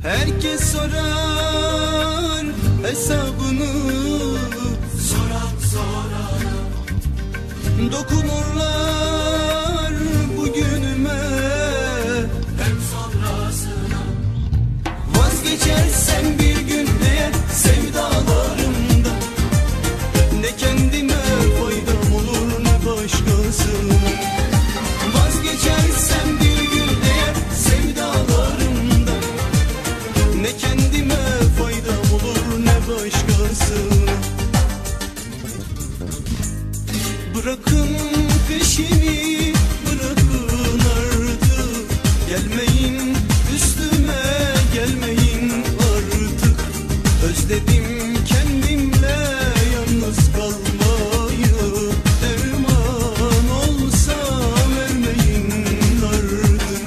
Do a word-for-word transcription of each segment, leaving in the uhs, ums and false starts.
Herkes sorar hesabını, Soran sorana, dokunurlar bugünüme, hem sonrasına. Vazgeçersem bir gün eğer sevdalarımda, ne kendime faydam olur ne başkasına. Vazgeçersem bir gün eğer sevdalarımda, ne kendime faydam olur ne başkasına. Bırakın peşimi, bırakın artık, gelmeyin üstüme, gelmeyin artık. Özledim kendimle yalnız kalmayı, derman olsa vermeyin artık.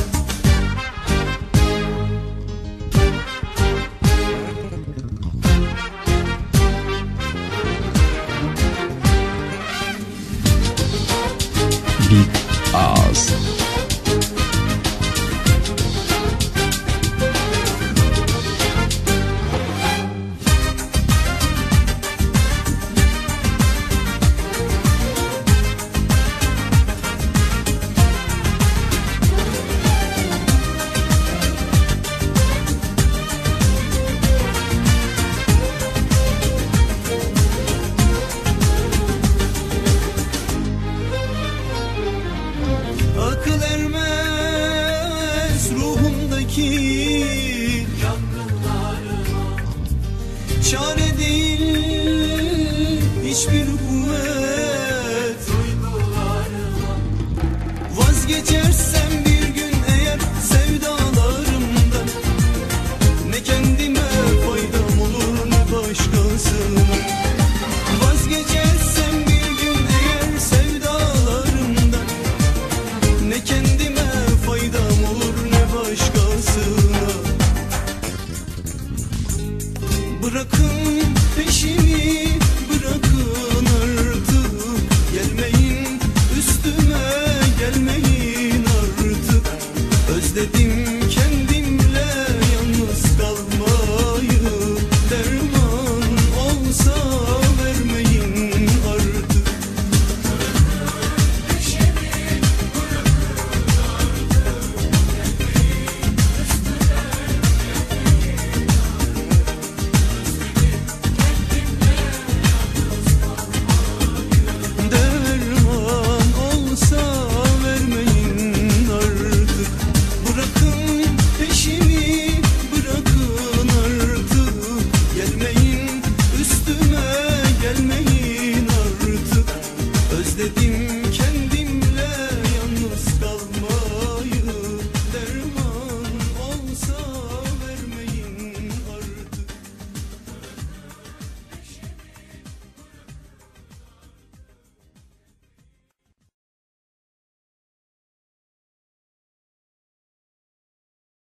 Big Ağız. Akıl ermez ruhumdaki Yangınlarıma, çare değil hiçbir